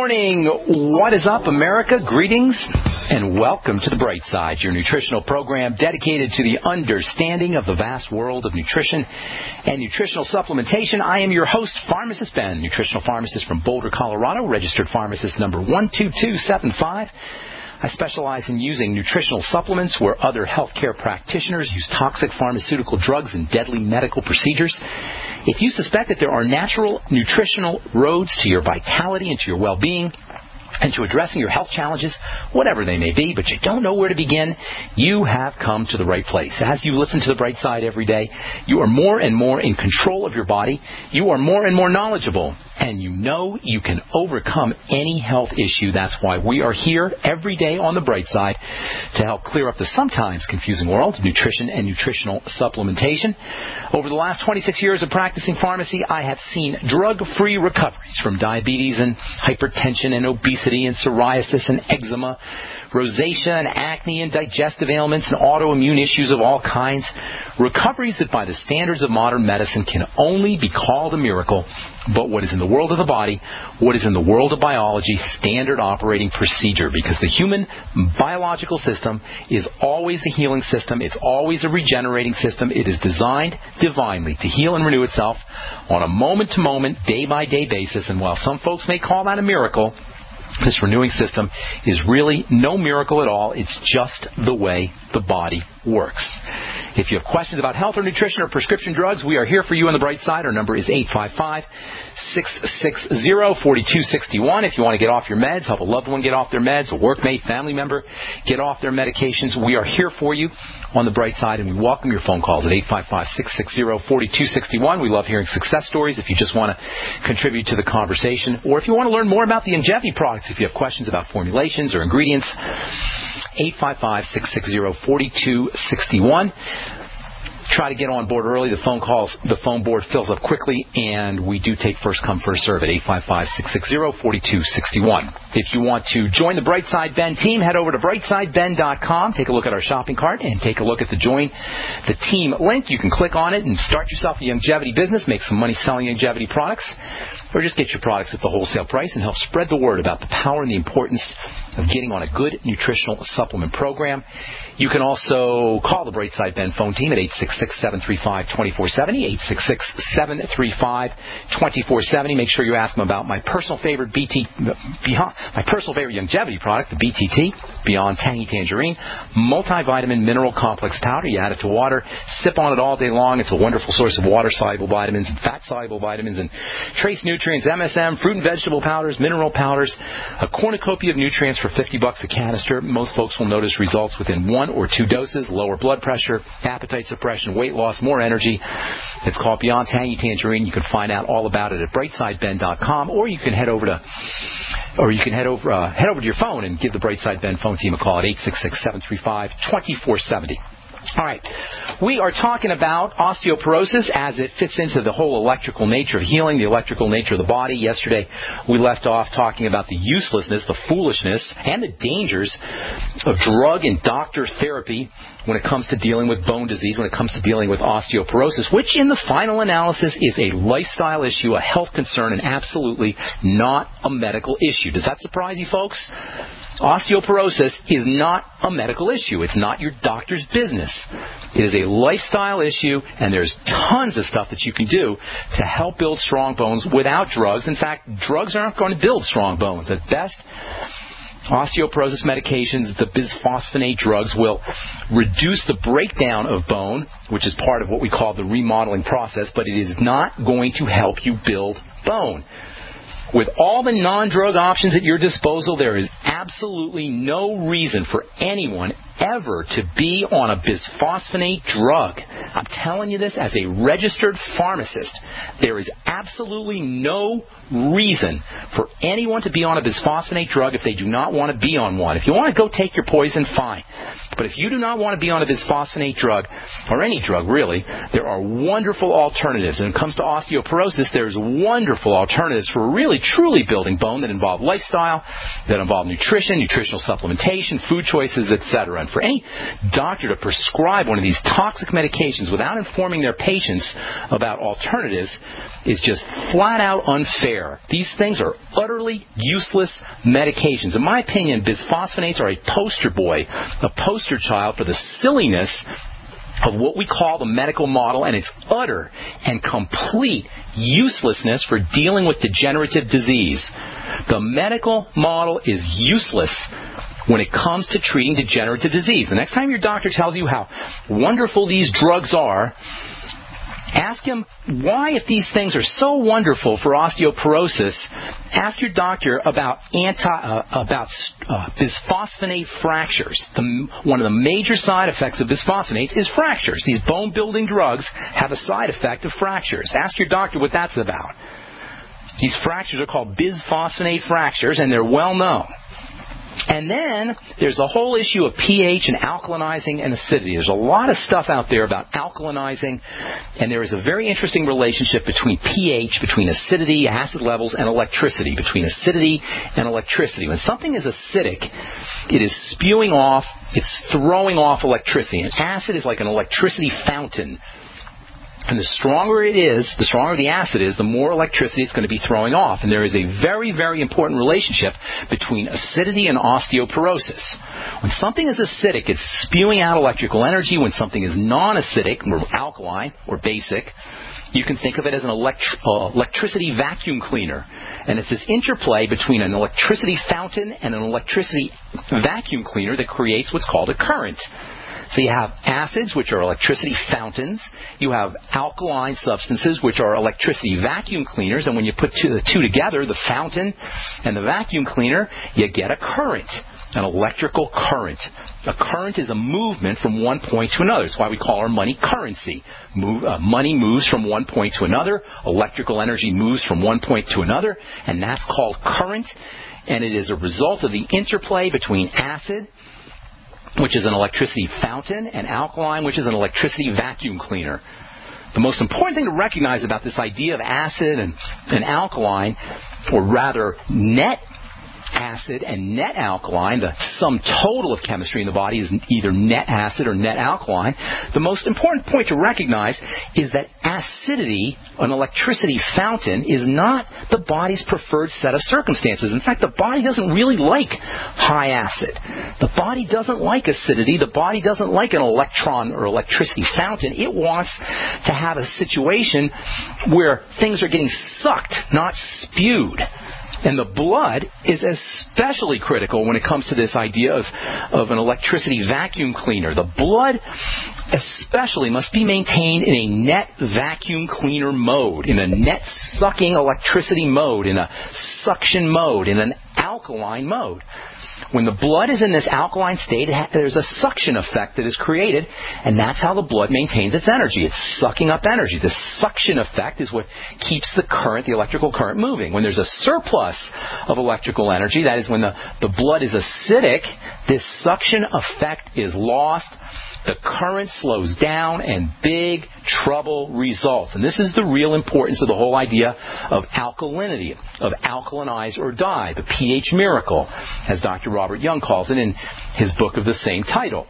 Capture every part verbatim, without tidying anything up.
morning. What is up, America? Greetings and welcome to The Bright Side, your nutritional program dedicated to the understanding of the vast world of nutrition and nutritional supplementation. I am your host, Pharmacist Ben, nutritional pharmacist from Boulder, Colorado, registered pharmacist number one two two seven five. I specialize in using nutritional supplements where other healthcare practitioners use toxic pharmaceutical drugs and deadly medical procedures. If you suspect that there are natural nutritional roads to your vitality and to your well-being and to addressing your health challenges, whatever they may be, but you don't know where to begin, you have come to the right place. As you listen to The Bright Side every day, you are more and more in control of your body. You are more and more knowledgeable. And you know you can overcome any health issue. That's why we are here every day on The Bright Side to help clear up the sometimes confusing world of nutrition and nutritional supplementation. Over the last twenty-six years of practicing pharmacy, I have seen drug-free recoveries from diabetes and hypertension and obesity and psoriasis and eczema, rosacea and acne and digestive ailments and autoimmune issues of all kinds. Recoveries that by the standards of modern medicine can only be called a miracle. But what is in the world of the body, what is in the world of biology, standard operating procedure, because the human biological system is always a healing system. It's always a regenerating system. It is designed divinely to heal and renew itself on a moment-to-moment, day-by-day basis. And while some folks may call that a miracle, this renewing system is really no miracle at all. It's just the way the body works. If you have questions about health or nutrition or prescription drugs, we are here for you on The Bright Side. Our number is eight five five, six six zero, four two six one. If you want to get off your meds, help a loved one get off their meds, a workmate, family member get off their medications, we are here for you on The Bright Side, and we welcome your phone calls at eight five five, six six zero, four two six one. We love hearing success stories if you just want to contribute to the conversation, or if you want to learn more about the Youngevity products, if you have questions about formulations or ingredients, eight five five, six six zero, four two six one. Try to get on board early. The phone calls, the phone board fills up quickly, and we do take first come, first serve at eight five five, six six zero, four two six one. If you want to join the Brightside Ben team, head over to brightside ben dot com. Take a look at our shopping cart and take a look at the Join the Team link. You can click on it and start yourself a Youngevity business, make some money selling Youngevity products, or just get your products at the wholesale price and help spread the word about the power and the importance of getting on a good nutritional supplement program. You can also call the Brightside Ben phone team at eight six six, seven three five, two four seven zero, eight six six, seven three five, two four seven zero. Make sure you ask them about my personal favorite B T, beyond, my personal favorite Youngevity product, the B T T, Beyond Tangy Tangerine, multivitamin mineral complex powder. You add it to water, sip on it all day long. It's a wonderful source of water-soluble vitamins and fat-soluble vitamins and trace nutrients, M S M, fruit and vegetable powders, mineral powders, a cornucopia of nutrients for fifty bucks a canister. Most folks will notice results within one or two doses, lower blood pressure, appetite suppression, weight loss, more energy. It's called Beyond Tangy Tangerine. You can find out all about it at brightside ben dot com, or you can head over to or you can head over uh, head over to your phone and give the Brightside Ben phone team a call at eight six six, seven three five, two four seven zero. All right. We are talking about osteoporosis as it fits into the whole electrical nature of healing, the electrical nature of the body. Yesterday, we left off talking about the uselessness, the foolishness, and the dangers of drug and doctor therapy when it comes to dealing with bone disease, when it comes to dealing with osteoporosis, which in the final analysis is a lifestyle issue, a health concern, and absolutely not a medical issue. Does that surprise you, folks? Osteoporosis is not a medical issue. It's not your doctor's business. It is a lifestyle issue, and there's tons of stuff that you can do to help build strong bones without drugs. In fact, drugs aren't going to build strong bones. At best, osteoporosis medications, the bisphosphonate drugs, will reduce the breakdown of bone, which is part of what we call the remodeling process, but it is not going to help you build bone. With all the non-drug options at your disposal, there is absolutely no reason for anyone ever to be on a bisphosphonate drug. I'm telling you this as a registered pharmacist. There is absolutely no reason for anyone to be on a bisphosphonate drug if they do not want to be on one. If you want to go take your poison, fine. But if you do not want to be on a bisphosphonate drug, or any drug really, there are wonderful alternatives. And when it comes to osteoporosis, there's wonderful alternatives for really, truly building bone that involve lifestyle, that involve nutrition, nutritional supplementation, food choices, et cetera. And for any doctor to prescribe one of these toxic medications without informing their patients about alternatives is just flat out unfair. These things are utterly useless medications. In my opinion, bisphosphonates are a poster boy, a poster child for the silliness of what we call the medical model and its utter and complete uselessness for dealing with degenerative disease. The medical model is useless when it comes to treating degenerative disease. The next time your doctor tells you how wonderful these drugs are, ask him why, if these things are so wonderful for osteoporosis, ask your doctor about anti uh, about uh, bisphosphonate fractures. The, one of the major side effects of bisphosphonates is fractures. These bone-building drugs have a side effect of fractures. Ask your doctor what that's about. These fractures are called bisphosphonate fractures, and they're well known. And then there's the whole issue of pH and alkalinizing and acidity. There's a lot of stuff out there about alkalinizing, and there is a very interesting relationship between pH, between acidity, acid levels, and electricity, between acidity and electricity. When something is acidic, it is spewing off, it's throwing off electricity. And acid is like an electricity fountain. And the stronger it is, the stronger the acid is, the more electricity it's going to be throwing off. And there is a very, very important relationship between acidity and osteoporosis. When something is acidic, it's spewing out electrical energy. When something is non-acidic, or alkaline, or basic, you can think of it as an elect- uh, electricity vacuum cleaner. And it's this interplay between an electricity fountain and an electricity vacuum cleaner that creates what's called a current. So you have acids, which are electricity fountains. You have alkaline substances, which are electricity vacuum cleaners. And when you put two, the two together, the fountain and the vacuum cleaner, you get a current, an electrical current. A current is a movement from one point to another. That's why we call our money currency. Move, uh, money moves from one point to another. Electrical energy moves from one point to another. And that's called current. And it is a result of the interplay between acid, which is an electricity fountain, and alkaline, which is an electricity vacuum cleaner. The most important thing to recognize about this idea of acid and, and alkaline, or rather net acid and net alkaline, the sum total of chemistry in the body is either net acid or net alkaline. The most important point to recognize is that acidity, an electricity fountain, is not the body's preferred set of circumstances. In fact, the body doesn't really like high acid. The body doesn't like acidity. The body doesn't like an electron or electricity fountain. It wants to have a situation where things are getting sucked, not spewed. And the blood is especially critical when it comes to this idea of, of an electricity vacuum cleaner. The blood especially must be maintained in a net vacuum cleaner mode, in a net sucking electricity mode, in a suction mode, in an alkaline mode. When the blood is in this alkaline state, there's a suction effect that is created, and that's how the blood maintains its energy. It's sucking up energy. The suction effect is what keeps the current, the electrical current, moving. When there's a surplus of electrical energy, that is when the, the blood is acidic, this suction effect is lost. The current slows down, and big trouble results. And this is the real importance of the whole idea of alkalinity, of alkalinize or die, the pH miracle, as Doctor Robert Young calls it in his book of the same title.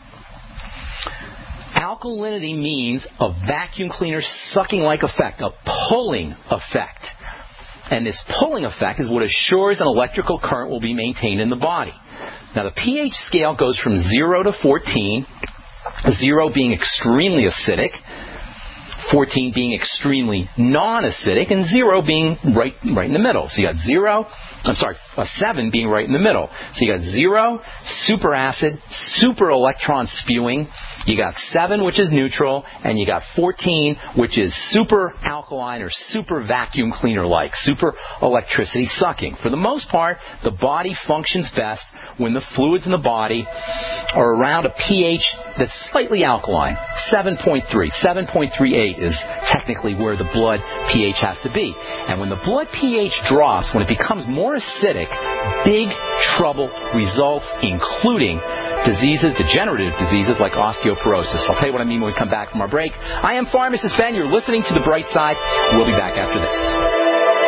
Alkalinity means a vacuum cleaner sucking-like effect, a pulling effect. And this pulling effect is what assures an electrical current will be maintained in the body. Now, the pH scale goes from zero to fourteen, zero being extremely acidic, fourteen being extremely non-acidic, and zero being right right in the middle. So you got zero, I'm sorry, a seven being right in the middle. So you got zero, super acid, super electron spewing. You got seven, which is neutral, and you got fourteen, which is super alkaline or super vacuum cleaner-like, super electricity sucking. For the most part, the body functions best when the fluids in the body are around a pH that's slightly alkaline, seven point three. seven point three eight is technically where the blood pH has to be. And when the blood pH drops, when it becomes more acidic, big trouble results, including diseases, degenerative diseases like osteoporosis. I'll tell you what I mean when we come back from our break. I am Pharmacist Ben. You're listening to The Bright Side. We'll be back after this.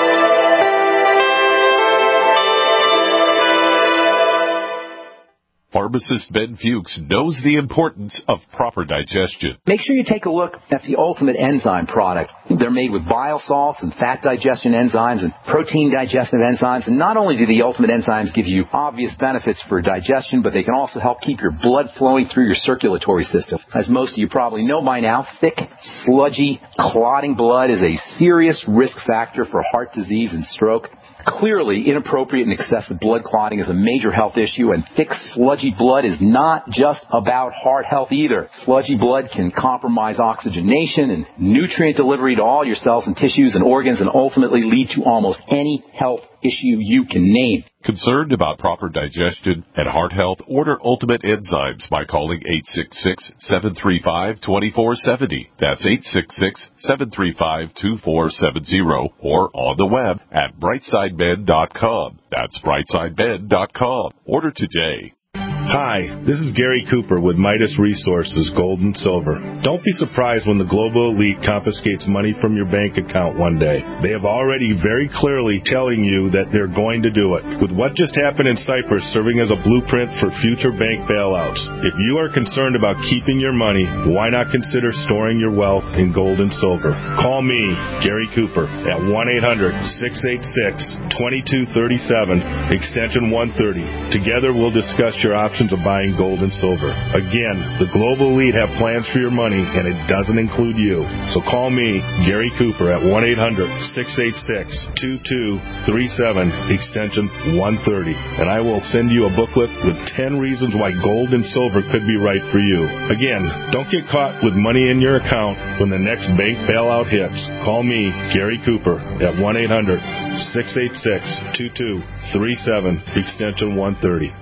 Pharmacist Ben Fuchs knows the importance of proper digestion. Make sure you take a look at the Ultimate Enzyme product. They're made with bile salts and fat digestion enzymes and protein digestive enzymes. And not only do the Ultimate Enzymes give you obvious benefits for digestion, but they can also help keep your blood flowing through your circulatory system. As most of you probably know by now, thick, sludgy, clotting blood is a serious risk factor for heart disease and stroke. Clearly, inappropriate and excessive blood clotting is a major health issue, and thick, sludgy blood is not just about heart health either. Sludgy blood can compromise oxygenation and nutrient delivery to all your cells and tissues and organs and ultimately lead to almost any health issue you can name. Concerned about proper digestion and heart health? Order Ultimate Enzymes by calling eight six six, seven three five, two four seven zero. That's eight six six, seven three five, two four seven zero or on the web at brightside med dot com. That's brightside med dot com. Order today. Hi, this is Gary Cooper with Midas Resources Gold and Silver. Don't be surprised when the global elite confiscates money from your bank account one day. They have already very clearly telling you that they're going to do it. With what just happened in Cyprus serving as a blueprint for future bank bailouts, if you are concerned about keeping your money, why not consider storing your wealth in gold and silver? Call me, Gary Cooper, at one eight hundred, six eight six, two two three seven, extension one thirty. Together we'll discuss your options of buying gold and silver. Again, the global elite have plans for your money, and it doesn't include you. So call me, Gary Cooper, at one eight hundred, six eight six, two two three seven, extension one thirty, and I will send you a booklet with ten reasons why gold and silver could be right for you. Again, don't get caught with money in your account when the next bank bailout hits. Call me, Gary Cooper, at one eight hundred, six eight six, two two three seven, extension one thirty.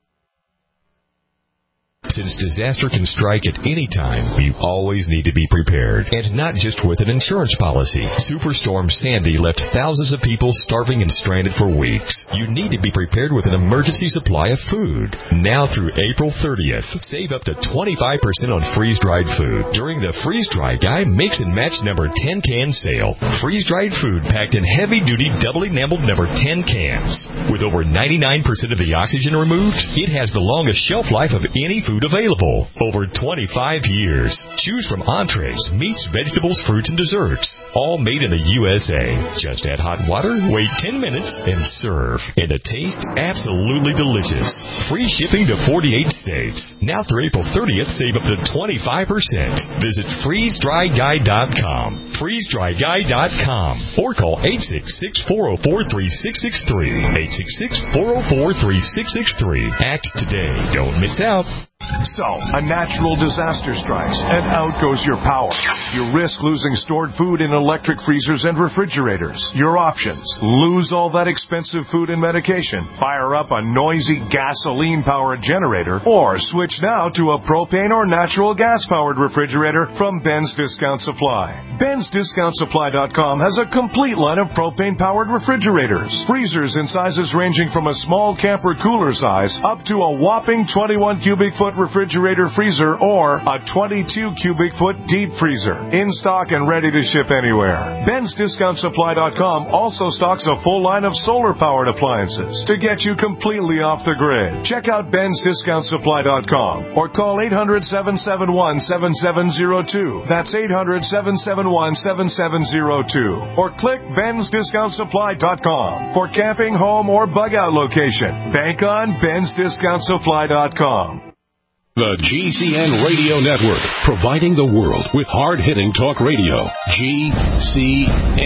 Since disaster can strike at any time, you always need to be prepared. And not just with an insurance policy. Superstorm Sandy left thousands of people starving and stranded for weeks. You need to be prepared with an emergency supply of food. Now through April thirtieth, save up to twenty-five percent on freeze-dried food during the Freeze Dry Guy Mix and Match number ten can sale. Freeze-dried food packed in heavy-duty double-enameled number ten cans. With over ninety-nine percent of the oxygen removed, it has the longest shelf life of any food available. Over twenty-five years. Choose from entrees, meats, vegetables, fruits, and desserts. All made in the U S A. Just add hot water, wait ten minutes, and serve. And the taste, absolutely delicious. Free shipping to forty-eight states. Now through April thirtieth, save up to twenty-five percent. Visit freeze dry guy dot com. freeze dry guy dot com. Or call eight six six, four oh four, three six six three. eight six six, four oh four, three six six three. Act today. Don't miss out. So, a natural disaster strikes, and out goes your power. You risk losing stored food in electric freezers and refrigerators. Your options: lose all that expensive food and medication, fire up a noisy gasoline-powered generator, or switch now to a propane or natural gas-powered refrigerator from Ben's Discount Supply. Ben's Discount Supply dot com has a complete line of propane-powered refrigerators. Freezers in sizes ranging from a small camper cooler size up to a whopping twenty-one cubic foot refrigerator freezer or a twenty-two cubic foot deep freezer. In stock and ready to ship anywhere. Ben's Discount Supply dot com also stocks a full line of solar-powered appliances to get you completely off the grid. Check out Ben's Discount Supply dot com or call eight hundred, seven seven one, seven seven zero two. That's eight hundred, seven seven one, seven seven zero two. Or click Ben's Discount Supply dot com for camping, home, or bug-out location. Bank on Ben's Discount Supply dot com. The G C N Radio Network, providing the world with hard-hitting talk radio. G C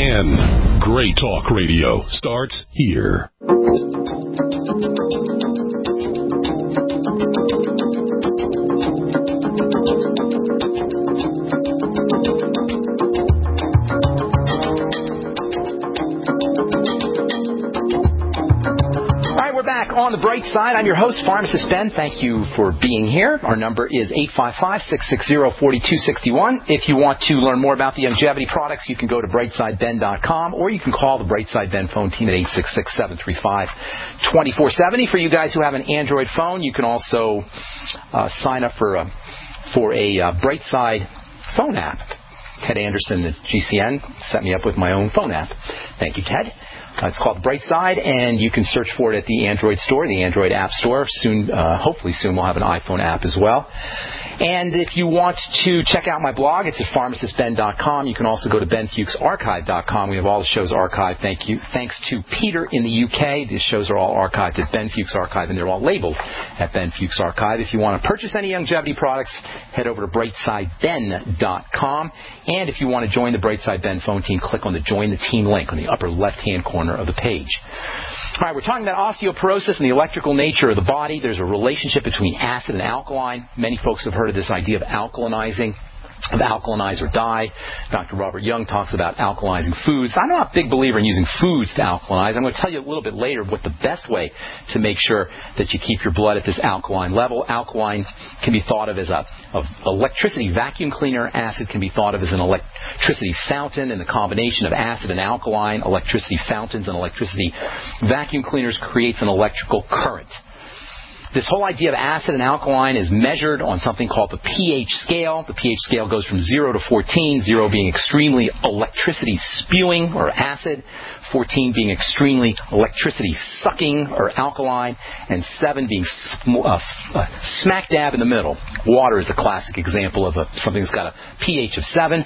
N. Great talk radio starts here. On the Bright Side. I'm your host, Pharmacist Ben. Thank you for being here. Our number is eight five five, six six zero, four two six one. If you want to learn more about the longevity products, you can go to brightside ben dot com, or you can call the Brightside Ben phone team at eight six six, seven three five, two four seven zero. For you guys who have an Android phone, you can also uh, sign up for a, for a uh, Brightside phone app. Ted Anderson at G C N set me up with my own phone app. Thank you, Ted. Uh, it's called Brightside, and you can search for it at the Android store, the Android App Store. Soon, uh, hopefully soon, we'll have an iPhone app as well. And if you want to check out my blog, it's at pharmacist ben dot com. You can also go to ben fuchs archive dot com. We have all the shows archived. Thank you. Thanks to Peter in the U K. These shows are all archived at Ben Fuchs Archive, and they're all labeled at Ben Fuchs Archive. If you want to purchase any longevity products, head over to brightside ben dot com. And if you want to join the Brightside Ben phone team, click on the Join the Team link on the upper left-hand corner of the page. All right, we're talking about osteoporosis and the electrical nature of the body. There's a relationship between acid and alkaline. Many folks have heard of this idea of alkalinizing, of alkalinize or die. Doctor Robert Young talks about alkalizing foods. I'm not a big believer in using foods to alkalinize. I'm going to tell you a little bit later what the best way to make sure that you keep your blood at this alkaline level. Alkaline can be thought of as a of electricity vacuum cleaner. Acid can be thought of as an electricity fountain, and the combination of acid and alkaline, electricity fountains and electricity vacuum cleaners creates an electrical current. This whole idea of acid and alkaline is measured on something called the pH scale. The pH scale goes from zero to fourteen, zero being extremely electricity spewing or acid, fourteen being extremely electricity sucking or alkaline, and seven being uh, uh, smack dab in the middle. Water is a classic example of a, something that's got a pH of seven.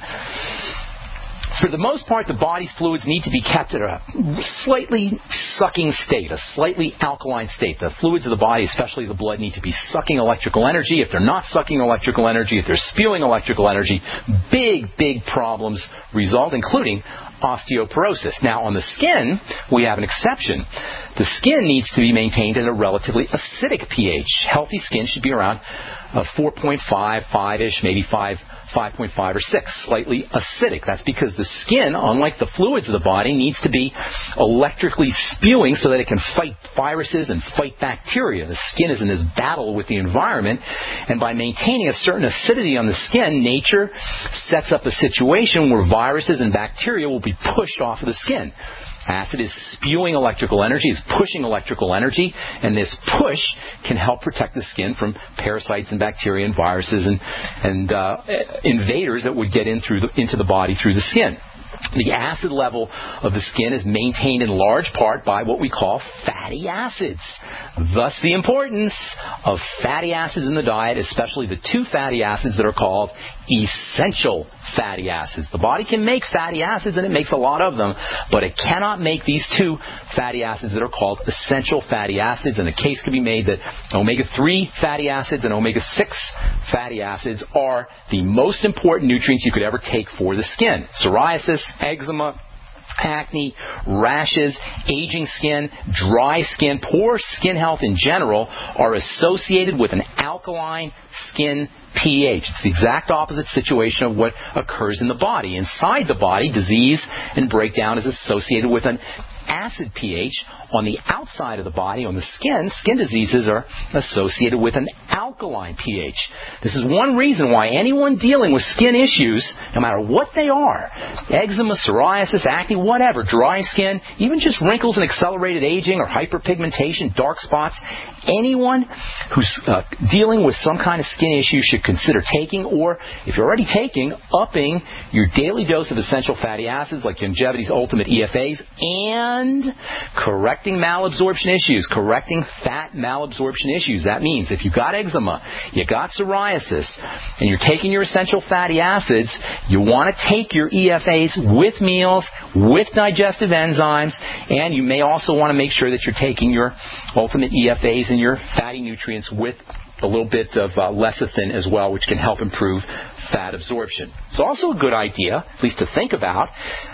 For the most part, the body's fluids need to be kept at a slightly sucking state, a slightly alkaline state. The fluids of the body, especially the blood, need to be sucking electrical energy. If they're not sucking electrical energy, if they're spewing electrical energy, big, big problems result, including osteoporosis. Now, on the skin, we have an exception. The skin needs to be maintained at a relatively acidic pH. Healthy skin should be around uh, four point five, five-ish, maybe five. five point five or six, slightly acidic. That's because the skin, unlike the fluids of the body, needs to be electrically spewing so that it can fight viruses and fight bacteria. The skin is in this battle with the environment, and by maintaining a certain acidity on the skin, nature sets up a situation where viruses and bacteria will be pushed off of the skin. Acid is spewing electrical energy, is pushing electrical energy, and this push can help protect the skin from parasites and bacteria and viruses and, and uh, invaders that would get in through the, into the body through the skin. The acid level of the skin is maintained in large part by what we call fatty acids. Thus the importance of fatty acids in the diet, especially the two fatty acids that are called essential fatty acids. The body can make fatty acids, and it makes a lot of them, but it cannot make these two fatty acids that are called essential fatty acids, and a case can be made that omega three fatty acids and omega six fatty acids are the most important nutrients you could ever take for the skin. Psoriasis, eczema, acne, rashes, aging skin, dry skin, poor skin health in general are associated with an alkaline skin pH. It's the exact opposite situation of what occurs in the body. Inside the body, disease and breakdown is associated with an acid pH. On the outside of the body, on the skin, skin diseases are associated with an alkaline pH. This is one reason why anyone dealing with skin issues, no matter what they are, eczema, psoriasis, acne, whatever, dry skin, even just wrinkles and accelerated aging or hyperpigmentation, dark spots, anyone who's uh, dealing with some kind of skin issue should consider taking, or if you're already taking, upping your daily dose of essential fatty acids like Longevity's Ultimate E F As, and correcting malabsorption issues, correcting fat malabsorption issues. That means if you've got eczema, you got psoriasis, and you're taking your essential fatty acids, you want to take your E F As with meals, with digestive enzymes, and you may also want to make sure that you're taking your Ultimate E F As and your fatty nutrients with a little bit of uh, lecithin as well, which can help improve fat absorption. It's also a good idea, at least to think about,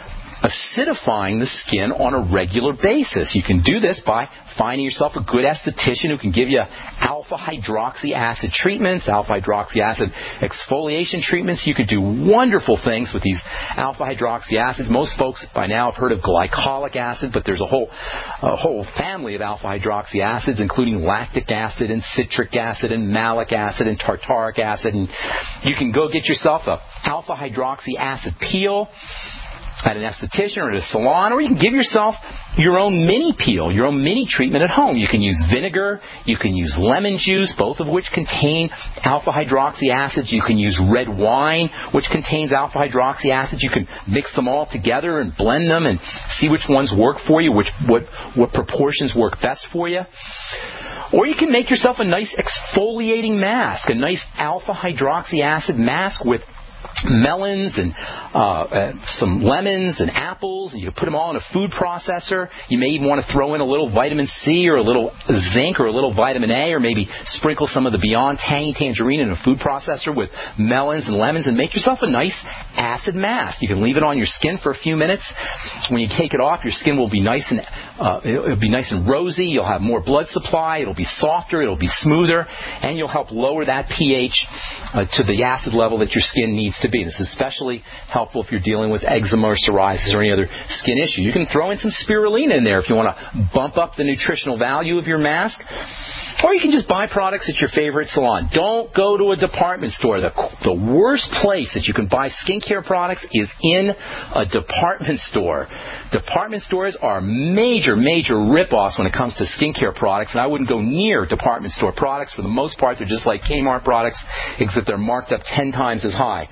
acidifying the skin on a regular basis. You can do this by finding yourself a good esthetician who can give you alpha hydroxy acid treatments, alpha hydroxy acid exfoliation treatments. You can do wonderful things with these alpha hydroxy acids. Most folks by now have heard of glycolic acid, but there's a whole a whole family of alpha hydroxy acids, including lactic acid and citric acid and malic acid and tartaric acid. And you can go get yourself a alpha hydroxy acid peel at an esthetician or at a salon, or you can give yourself your own mini peel, your own mini treatment at home. You can use vinegar, you can use lemon juice, both of which contain alpha hydroxy acids. You can use red wine, which contains alpha hydroxy acids. You can mix them all together and blend them and see which ones work for you, which what what proportions work best for you. Or you can make yourself a nice exfoliating mask, a nice alpha hydroxy acid mask with melons and uh, uh, some lemons and apples, and you put them all in a food processor. You may even want to throw in a little vitamin C or a little zinc or a little vitamin A, or maybe sprinkle some of the Beyond Tangy Tangerine in a food processor with melons and lemons, and make yourself a nice acid mask. You can leave it on your skin for a few minutes. When you take it off, your skin will be nice and uh, it'll be nice and rosy. You'll have more blood supply. It'll be softer. It'll be smoother, and you'll help lower that pH uh, to the acid level that your skin needs to be. This is especially helpful if you're dealing with eczema or psoriasis or any other skin issue. You can throw in some spirulina in there if you want to bump up the nutritional value of your mask. Or you can just buy products at your favorite salon. Don't go to a department store. The, the worst place that you can buy skincare products is in a department store. Department stores are major, major rip-offs when it comes to skincare products, and I wouldn't go near department store products. For the most part, they're just like Kmart products, except they're marked up ten times as high.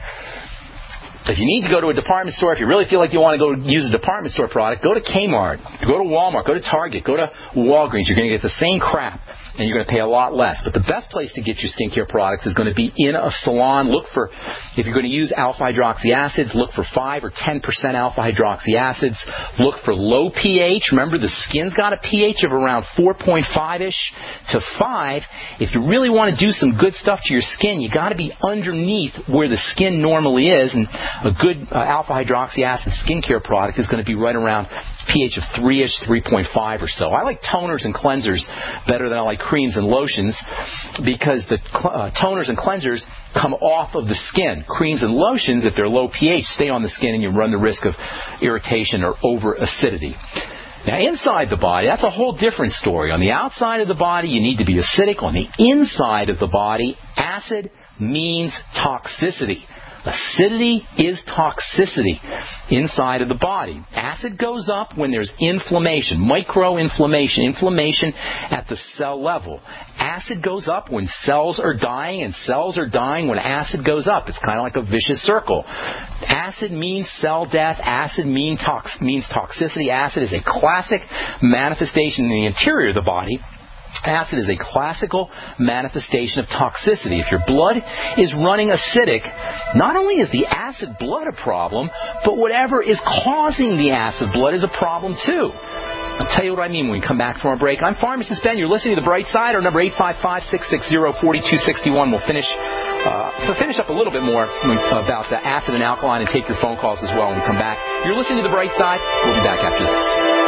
If you need to go to a department store, if you really feel like you want to go use a department store product, go to Kmart, go to Walmart, go to Target, go to Walgreens. You're going to get the same crap, and you're going to pay a lot less. But the best place to get your skincare products is going to be in a salon. Look for, if you're going to use alpha hydroxy acids, look for five or ten percent alpha hydroxy acids. Look for low pH. Remember, the skin's got a pH of around four point five-ish to five. If you really want to do some good stuff to your skin, you got to be underneath where the skin normally is, and a good uh, alpha hydroxy acid skincare product is going to be right around pH of three-ish, three point five or so. I like toners and cleansers better than I like creams and lotions, because the uh, toners and cleansers come off of the skin. Creams and lotions, if they're low pH, stay on the skin, and you run the risk of irritation or over acidity. Now, inside the body, that's a whole different story. On the outside of the body, you need to be acidic. On the inside of the body, acid means toxicity. Acidity is toxicity inside of the body. Acid goes up when there's inflammation, microinflammation, inflammation at the cell level. Acid goes up when cells are dying, and cells are dying when acid goes up. It's kind of like a vicious circle. Acid means cell death. Acid mean tox- means toxicity. Acid is a classic manifestation in the interior of the body. Acid is a classical manifestation of toxicity. If your blood is running acidic, not only is the acid blood a problem, but whatever is causing the acid blood is a problem too. I'll tell you what I mean when we come back from our break. I'm Pharmacist Ben. You're listening to The Bright Side. Our number eight five five, six six zero, four two six one. We'll finish, uh, we'll finish up a little bit more about the acid and alkaline and take your phone calls as well when we come back. You're listening to The Bright Side. We'll be back after this.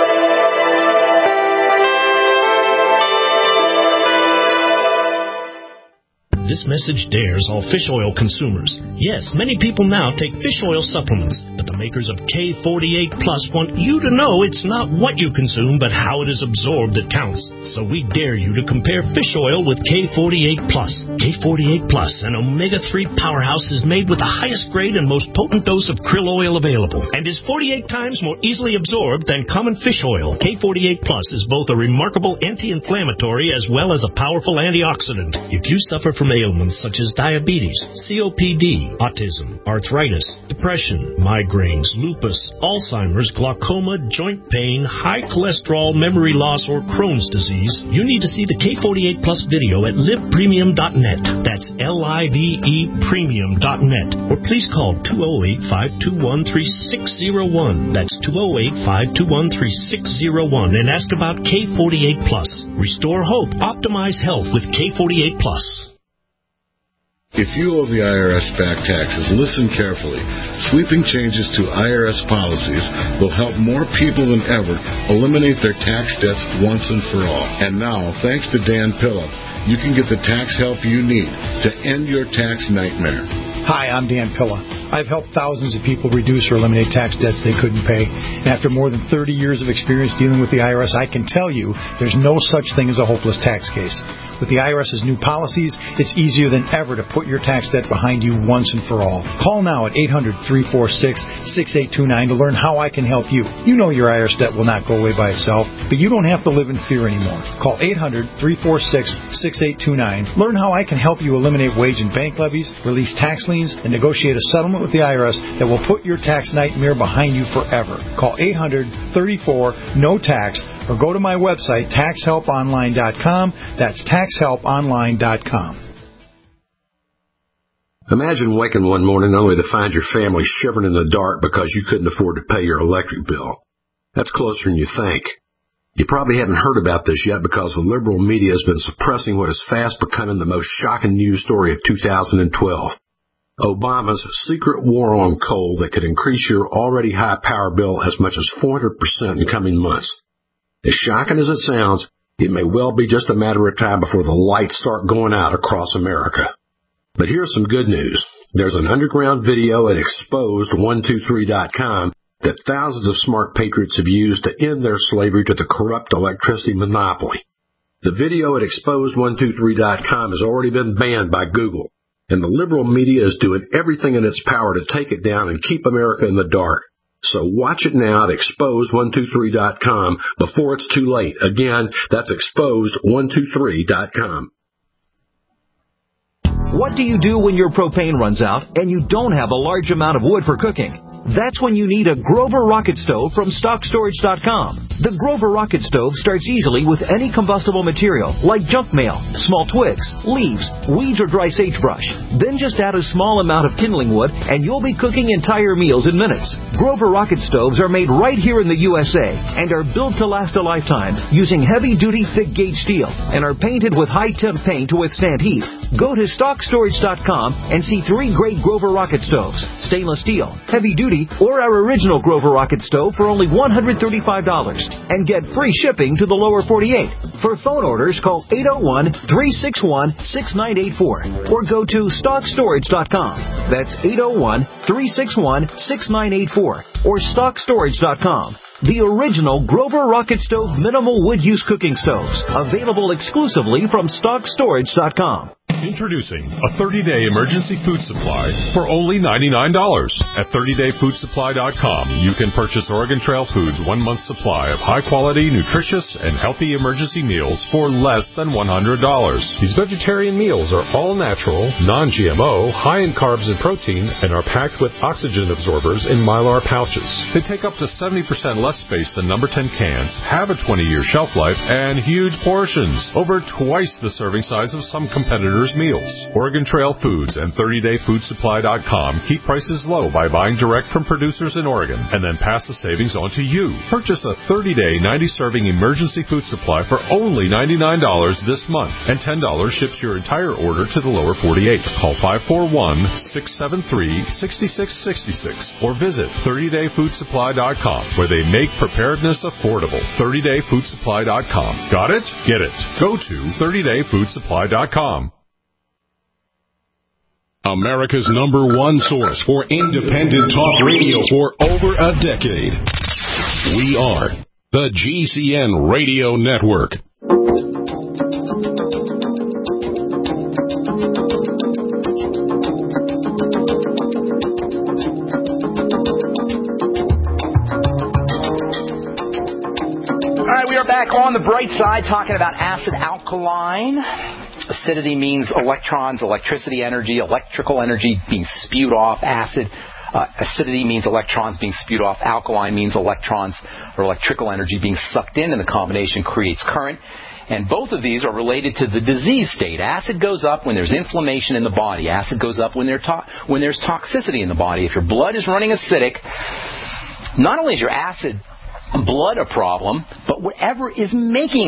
This message dares all fish oil consumers. Yes, many people now take fish oil supplements, but the makers of K forty-eight Plus want you to know it's not what you consume, but how it is absorbed that counts. So we dare you to compare fish oil with K forty-eight Plus. K forty-eight Plus, an omega three powerhouse, is made with the highest grade and most potent dose of krill oil available, and is forty-eight times more easily absorbed than common fish oil. K forty-eight Plus is both a remarkable anti-inflammatory as well as a powerful antioxidant. If you suffer from ailments such as diabetes, C O P D, autism, arthritis, depression, migraines, lupus, Alzheimer's, glaucoma, joint pain, high cholesterol, memory loss, or Crohn's disease, you need to see the K forty-eight Plus video at live premium dot net. That's L I V E premium dot net. Or please call two oh eight, five two one, three six zero one. That's two oh eight, five two one, three six zero one and ask about K forty-eight Plus. Restore hope. Optimize health with K forty-eight Plus. If you owe the I R S back taxes, listen carefully. Sweeping changes to I R S policies will help more people than ever eliminate their tax debts once and for all. And now, thanks to Dan Pilla, you can get the tax help you need to end your tax nightmare. Hi, I'm Dan Pilla. I've helped thousands of people reduce or eliminate tax debts they couldn't pay. And after more than thirty years of experience dealing with the I R S, I can tell you there's no such thing as a hopeless tax case. With the I R S's new policies, it's easier than ever to put your tax debt behind you once and for all. Call now at eight hundred, three four six, six eight two nine to learn how I can help you. You know your I R S debt will not go away by itself, but you don't have to live in fear anymore. Call eight hundred, three four six, six eight two nine. Learn how I can help you eliminate wage and bank levies, release tax liens, and negotiate a settlement with the I R S that will put your tax nightmare behind you forever. Call eight hundred, thirty-four, N O tax or go to my website, tax help online dot com. That's tax help online dot com. Imagine waking one morning only to find your family shivering in the dark because you couldn't afford to pay your electric bill. That's closer than you think. You probably haven't heard about this yet because the liberal media has been suppressing what is fast becoming the most shocking news story of two thousand twelve. Obama's secret war on coal that could increase your already high power bill as much as four hundred percent in coming months. As shocking as it sounds, it may well be just a matter of time before the lights start going out across America. But here's some good news. There's an underground video at exposed one two three dot com that thousands of smart patriots have used to end their slavery to the corrupt electricity monopoly. The video at exposed one two three dot com has already been banned by Google, and the liberal media is doing everything in its power to take it down and keep America in the dark. So watch it now at exposed one two three dot com before it's too late. Again, that's exposed one two three dot com. What do you do when your propane runs out and you don't have a large amount of wood for cooking? That's when you need a Grover Rocket Stove from stock storage dot com. The Grover Rocket Stove starts easily with any combustible material like junk mail, small twigs, leaves, weeds, or dry sagebrush. Then just add a small amount of kindling wood and you'll be cooking entire meals in minutes. Grover Rocket Stoves are made right here in the U S A and are built to last a lifetime using heavy-duty thick-gauge steel and are painted with high-temp paint to withstand heat. Go to stock storage dot com and see three great Grover Rocket Stoves, stainless steel, heavy-duty, or our original Grover Rocket Stove for only one hundred thirty-five dollars and get free shipping to the lower forty-eight. For phone orders, call eight oh one, three six one, six nine eight four or go to stock storage dot com. That's eight oh one, three six one, six nine eight four or stock storage dot com. The original Grover Rocket Stove minimal wood use cooking stoves, available exclusively from stock storage dot com. Introducing a thirty-day emergency food supply for only ninety-nine dollars. At thirty day food supply dot com, you can purchase Oregon Trail Foods' one-month supply of high-quality, nutritious, and healthy emergency meals for less than one hundred dollars. These vegetarian meals are all natural, non-G M O, high in carbs and protein, and are packed with oxygen absorbers in Mylar pouches. They take up to seventy percent less space than number ten cans, have a twenty year shelf life, and huge portions, over twice the serving size of some competitors' meals. Oregon Trail Foods and thirty day food supply dot com keep prices low by buying direct from producers in Oregon and then pass the savings on to you. Purchase a thirty day, ninety serving emergency food supply for only ninety-nine dollars this month, and ten dollars ships your entire order to the lower forty-eight. Call five four one, six seven three, six six six six or visit thirty day food supply dot com, where they make preparedness affordable. thirty day food supply dot com. Got it? Get it. Go to thirty day food supply dot com. America's number one source for independent talk radio for over a decade. We are the G C N Radio Network. All right, we are back on the bright side talking about acid alkaline. Acidity means electrons, electricity energy, electrical energy being spewed off. Acid, uh, acidity means electrons being spewed off. Alkaline means electrons or electrical energy being sucked in, and the combination creates current. And both of these are related to the disease state. Acid goes up when there's inflammation in the body. Acid goes up when, there to- when there's toxicity in the body. If your blood is running acidic, not only is your acid blood a problem, but whatever is making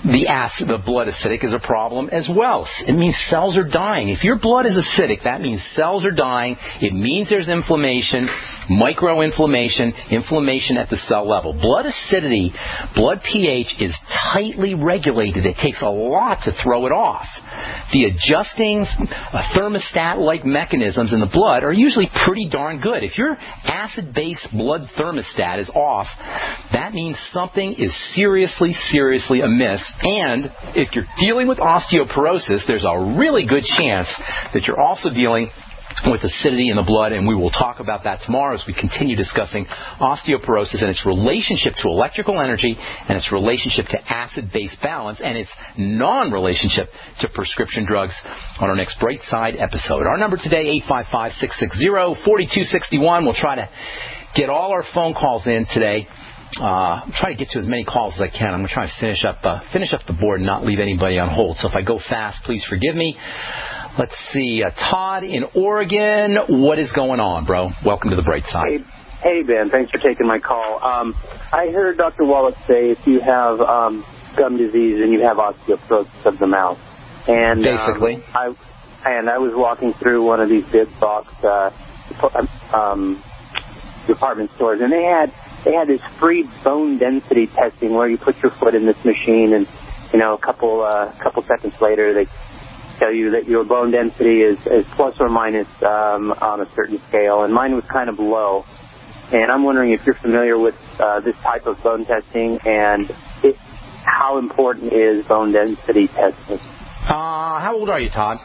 the acid, the blood acidic is a problem as well. It means cells are dying. If your blood is acidic, that means cells are dying. It means there's inflammation, microinflammation, inflammation at the cell level. Blood acidity, blood pH is tightly regulated. It takes a lot to throw it off. The adjusting uh, thermostat-like mechanisms in the blood are usually pretty darn good. If your acid-based blood thermostat is off, that means something is seriously, seriously amiss. And if you're dealing with osteoporosis, there's a really good chance that you're also dealing with acidity in the blood, and we will talk about that tomorrow as we continue discussing osteoporosis and its relationship to electrical energy and its relationship to acid-base balance and its non-relationship to prescription drugs on our next Bright Side episode. Our number today, eight five five, six six zero, four two six one. We'll try to get all our phone calls in today. Uh, try to get to as many calls as I can. I'm going to try and finish up, uh, finish up the board and not leave anybody on hold. So if I go fast, please forgive me. Let's see. Uh, Todd in Oregon, what is going on, bro? Welcome to the Bright Side. Hey, hey Ben. Thanks for taking my call. Um, I heard Doctor Wallach say if you have um, gum disease and you have osteoporosis of the mouth. And, Basically. Um, I, and I was walking through one of these big box uh, um, department stores, and they had they had this free bone density testing where you put your foot in this machine, and you know a couple uh, couple seconds later they tell you that your bone density is, is plus or minus um, on a certain scale, and mine was kind of low. And I'm wondering if you're familiar with uh, this type of bone testing, and it, how important is bone density testing? Uh, how old are you, Todd?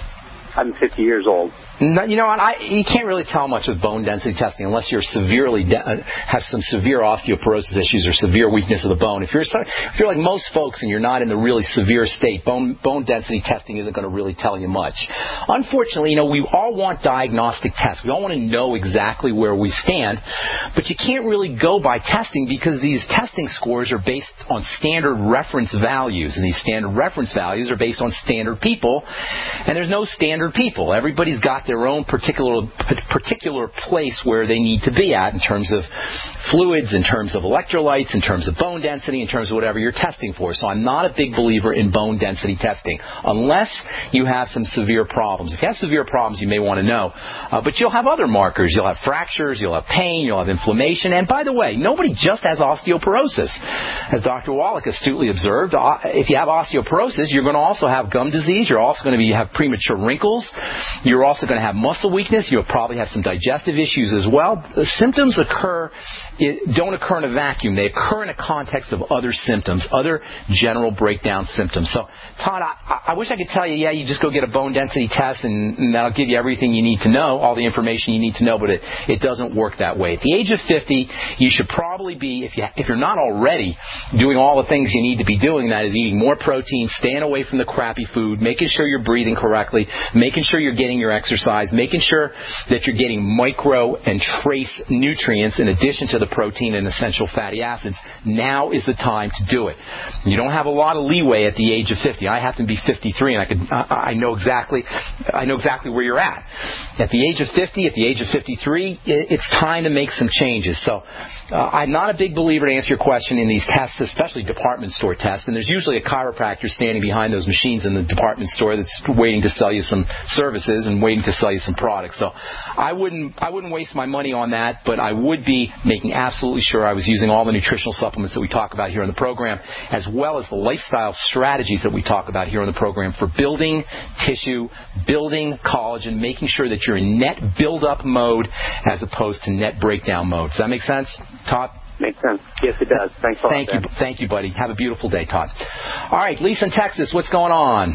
I'm fifty years old. No, you know what? I, you can't really tell much with bone density testing unless you're severely de- uh, have some severe osteoporosis issues or severe weakness of the bone. If you're if you're like most folks and you're not in the really severe state, bone bone density testing isn't going to really tell you much. Unfortunately, you know, we all want diagnostic tests. We all want to know exactly where we stand, but you can't really go by testing because these testing scores are based on standard reference values, and these standard reference values are based on standard people, and there's no standard people. Everybody's got their own particular particular place where they need to be at in terms of fluids, in terms of electrolytes, in terms of bone density, in terms of whatever you're testing for. So I'm not a big believer in bone density testing unless you have some severe problems. If you have severe problems, you may want to know. Uh, but you'll have other markers. You'll have fractures, you'll have pain, you'll have inflammation. And by the way, nobody just has osteoporosis. As Doctor Wallach astutely observed, if you have osteoporosis, you're going to also have gum disease. You're also going to be, have premature wrinkles. You're also going to have muscle weakness. You'll probably have some digestive issues as well. The symptoms occur, don't occur in a vacuum. They occur in a context of other symptoms, other general breakdown symptoms. So, Todd, I, I wish I could tell you, yeah, you just go get a bone density test and, and that'll give you everything you need to know, all the information you need to know, but it, it doesn't work that way. At the age of fifty, you should probably be, if, you, if you're not already, doing all the things you need to be doing. That is eating more protein, staying away from the crappy food, making sure you're breathing correctly, making sure you're getting your exercise, making sure that you're getting micro and trace nutrients in addition to the protein and essential fatty acids. Now is the time to do it. You don't have a lot of leeway at the age of fifty. I happen to be fifty-three, and I could I, I know exactly I know exactly where you're at. At the age of fifty, at the age of fifty-three, it's time to make some changes. So uh, I'm not a big believer, to answer your question, in these tests, especially department store tests. And there's usually a chiropractor standing behind those machines in the department store that's waiting to sell you some services and waiting to sell you some products. So I wouldn't I wouldn't waste my money on that, but I would be making absolutely sure I was using all the nutritional supplements that we talk about here on the program, as well as the lifestyle strategies that we talk about here on the program for building tissue, building collagen, making sure that you're in net build-up mode as opposed to net breakdown mode. Does that make sense, Todd? Makes sense. Yes, it does. Thanks a lot, Thank you, Ben. thank you, buddy. Have a beautiful day, Todd. All right, Lisa in Texas, what's going on?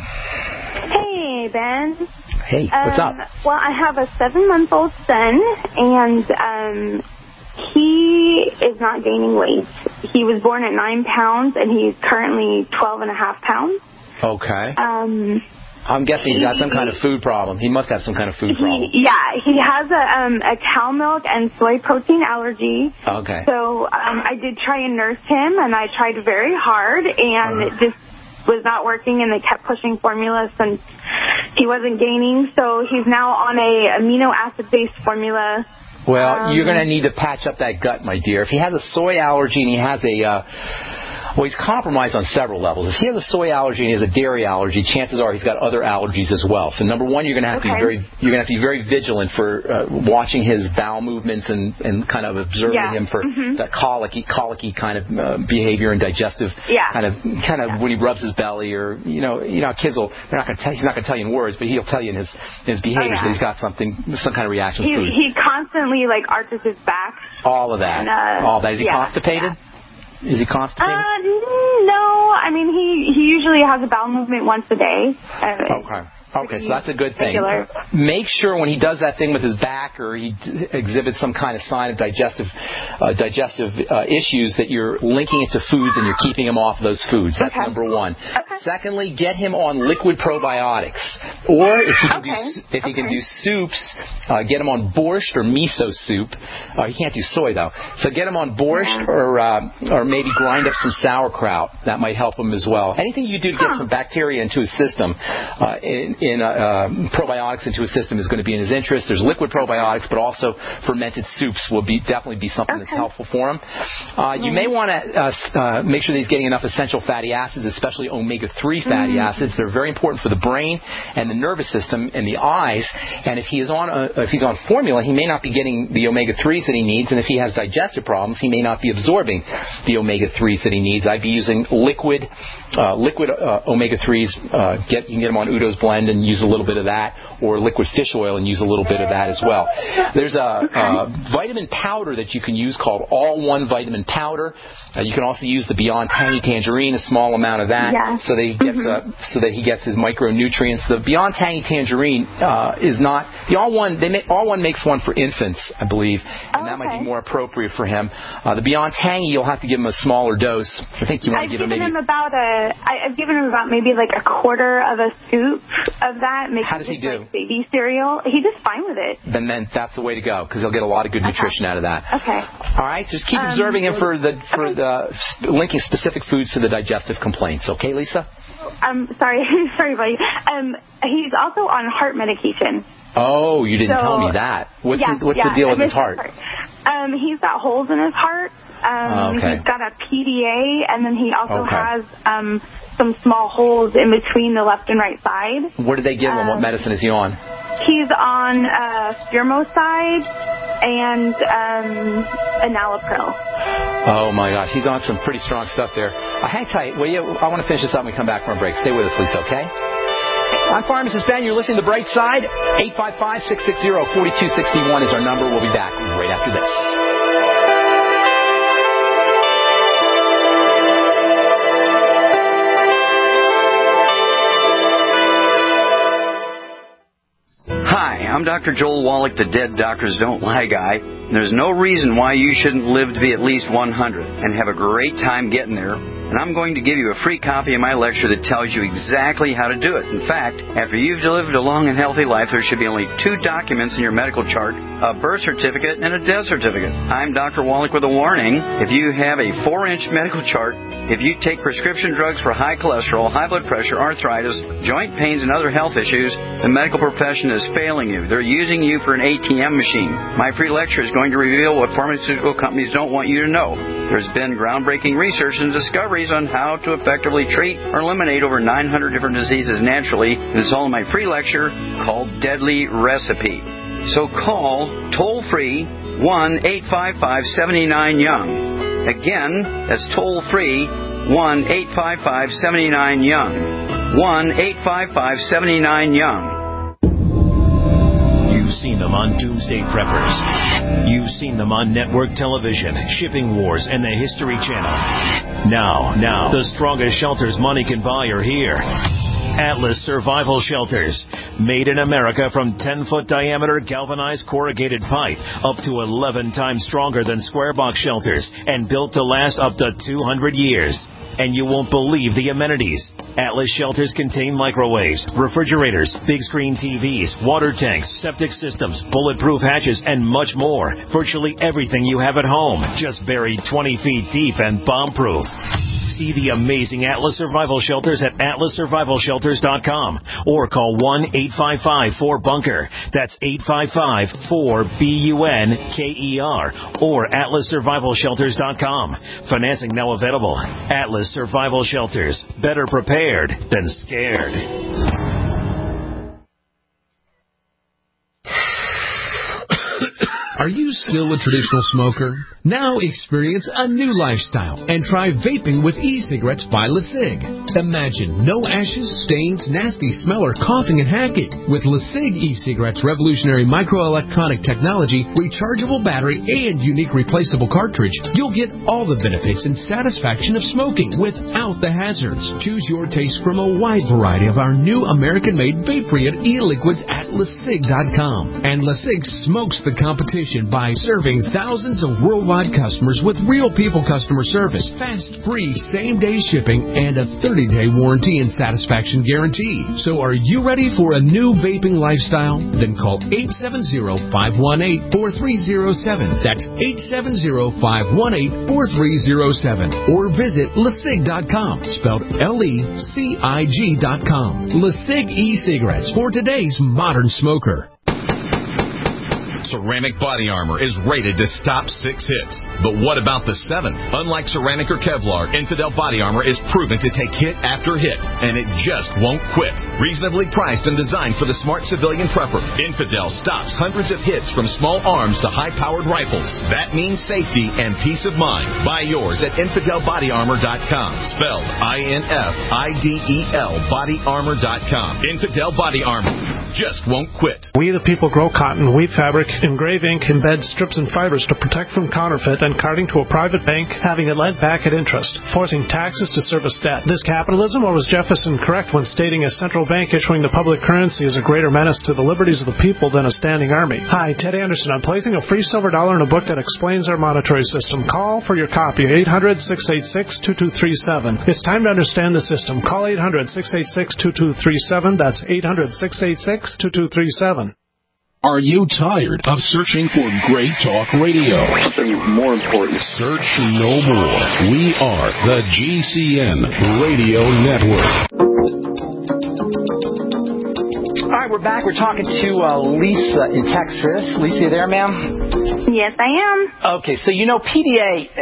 Hey, Ben. Hey, what's um, up? Well, I have a seven-month-old son, and um, he is not gaining weight. He was born at nine pounds, and he's currently twelve and a half pounds. Okay. Um, I'm guessing he's got some kind of food problem. He must have some kind of food problem. He, yeah, he has a um, a cow milk and soy protein allergy. Okay. So um, I did try and nurse him, and I tried very hard, and uh. it just was not working, and they kept pushing formulas, and he wasn't gaining. So he's now on a amino acid-based formula. Well, um, you're going to need to patch up that gut, my dear. If he has a soy allergy and he has a... Uh, Well, he's compromised on several levels. If he has a soy allergy and he has a dairy allergy, chances are he's got other allergies as well. So number one, you're going to have okay. to be very you're going to have to be very vigilant for uh, watching his bowel movements and, and kind of observing yeah. him for mm-hmm. that colicky colicky kind of uh, behavior and digestive yeah. kind of kind of yeah. when he rubs his belly, or you know you know kids will they're not going to tell he's not going to tell you in words, but he'll tell you in his in his behavior. Oh, yeah. So he's got something some kind of reaction he, to food. He constantly like arches his back. All of that. And, uh, All that. Is he yeah, constipated? Yeah. Is he constipated? Uh, no. I mean, he he usually has a bowel movement once a day. Uh, okay. Okay, so that's a good thing. Regular. Make sure when he does that thing with his back, or he d- exhibits some kind of sign of digestive uh, digestive uh, issues, that you're linking it to foods and you're keeping him off those foods. That's okay. number one. Okay. Secondly, get him on liquid probiotics, or if he can okay. do if okay. he can do soups, uh, get him on borscht or miso soup. Uh, he can't do soy though, so get him on borscht, or uh, or maybe grind up some sauerkraut. That might help him as well. Anything you do to get huh. some bacteria into his system. Uh, in, in uh, uh, probiotics into his system is going to be in his interest. There's liquid probiotics, but also fermented soups will be definitely be something okay. that's helpful for him. Uh, you may want to uh, uh, make sure that he's getting enough essential fatty acids, especially omega three fatty mm-hmm. acids. They're very important for the brain and the nervous system and the eyes. And if he is on a, if he's on formula, he may not be getting the omega threes that he needs. And if he has digestive problems, he may not be absorbing the omega threes that he needs. I'd be using liquid uh, liquid uh, omega threes. Uh, get you can get them on Udo's Blend and use a little bit of that, or liquid fish oil and use a little bit of that as well. There's a, a vitamin powder that you can use called All One Vitamin Powder. Uh, you can also use the Beyond Tangy Tangerine, a small amount of that, yeah. so that he gets mm-hmm. uh, so that he gets his micronutrients. The Beyond Tangy Tangerine uh, is not the All One. They make, All One makes one for infants, I believe, and oh, that okay. might be more appropriate for him. Uh, the Beyond Tangy, you'll have to give him a smaller dose. I think you want I've to give him given maybe. him about a. I, I've given him about maybe like a quarter of a scoop of that. Maybe How does he do? Like baby cereal. He does fine with it. Then, then that's the way to go, because he'll get a lot of good okay. nutrition out of that. Okay. All right. So just keep um, observing him for the for okay. the linking specific foods to the digestive complaints. Okay, Lisa? I'm sorry, sorry, buddy. Um, he's also on heart medication. Oh, you didn't so, tell me that. What's yeah, the, what's yeah, the deal I with his missed heart? heart? Um, he's got holes in his heart. Um, okay. He's got a P D A, and then he also okay. has um, some small holes in between the left and right side. What did they give him? Um, What medicine is he on? He's on uh, Spermicide and um, Enalapril. Oh, my gosh. He's on some pretty strong stuff there. Uh, hang tight. Well, yeah, I want to finish this up when we come back from a break. Stay with us, Lisa, okay? I'm Pharmacist Ben. You're listening to Bright Side. eight five five, six six zero, four two six one is our number. We'll be back right after this. Hi, I'm Doctor Joel Wallach, the Dead Doctors Don't Lie guy. There's no reason why you shouldn't live to be at least one hundred and have a great time getting there. And I'm going to give you a free copy of my lecture that tells you exactly how to do it. In fact, after you've lived a long and healthy life, there should be only two documents in your medical chart, a birth certificate and a death certificate. I'm Doctor Wallach with a warning. If you have a four-inch medical chart, if you take prescription drugs for high cholesterol, high blood pressure, arthritis, joint pains, and other health issues, the medical profession is failing you. They're using you for an A T M machine. My free lecture is going to reveal what pharmaceutical companies don't want you to know. There's been groundbreaking research and discoveries on how to effectively treat or eliminate over nine hundred different diseases naturally. This is all in my free lecture called Deadly Recipe. So call toll-free one eight five five, seven nine, young. Again, that's toll-free one eight five five, seven nine, young. one eight five five, seven nine, young. You've seen them on Doomsday Preppers. You've seen them on network television, Shipping Wars, and the History Channel. Now, now, the strongest shelters money can buy are here. Atlas Survival Shelters. Made in America from ten-foot diameter galvanized corrugated pipe, up to eleven times stronger than square box shelters, and built to last up to two hundred years. And you won't believe the amenities. Atlas shelters contain microwaves, refrigerators, big screen T Vs, water tanks, septic systems, bulletproof hatches, and much more. Virtually everything you have at home, just buried twenty feet deep and bomb-proof. See the amazing Atlas Survival Shelters at atlas survival shelters dot com or call one eight five five four bunker. That's eight five five four B U N K E R or atlas survival shelters dot com. Financing now available. Atlas Survival Shelters. Better prepared than scared. Are you still a traditional smoker? Now experience a new lifestyle and try vaping with e-cigarettes by LeSig. Imagine no ashes, stains, nasty smell, or coughing and hacking. With LeSig e-cigarettes' revolutionary microelectronic technology, rechargeable battery, and unique replaceable cartridge, you'll get all the benefits and satisfaction of smoking without the hazards. Choose your taste from a wide variety of our new American-made vape-free e-liquids at LeSig dot com. And LeSig smokes the competition by serving thousands of worldwide customers with real people customer service, fast, free, same-day shipping, and a thirty-day warranty and satisfaction guarantee. So are you ready for a new vaping lifestyle? Then call eight seven zero, five one eight, four three zero seven. That's eight seven zero, five one eight, four three zero seven. Or visit LeSig dot com, spelled L E C I G dot com. LeSig e-cigarettes for today's modern smoker. Ceramic Body Armor is rated to stop six hits. But what about the seventh? Unlike ceramic or Kevlar, Infidel Body Armor is proven to take hit after hit, and it just won't quit. Reasonably priced and designed for the smart civilian prepper, Infidel stops hundreds of hits from small arms to high-powered rifles. That means safety and peace of mind. Buy yours at infidel body armor dot com, spelled I N F I D E L body armor dot com. Infidel Body Armor just won't quit. We the people grow cotton, weave fabric, engrave ink, embed strips and fibers to protect from counterfeit and carting to a private bank, having it lent back at interest, forcing taxes to service debt. This capitalism, or was Jefferson correct when stating a central bank issuing the public currency is a greater menace to the liberties of the people than a standing army? Hi, Ted Anderson. I'm placing a free silver dollar in a book that explains our monetary system. Call for your copy, eight hundred, six eight six, two two three seven. It's time to understand the system. Call eight hundred, six eight six, two two three seven. That's eight hundred, six eight six, two two three seven. Are you tired of searching for great talk radio? Something more important. Search no more. We are the G C N Radio Network. All right, we're back. We're talking to uh, Lisa in Texas. Lisa, you there, ma'am? Yes, I am. Okay, so you know P D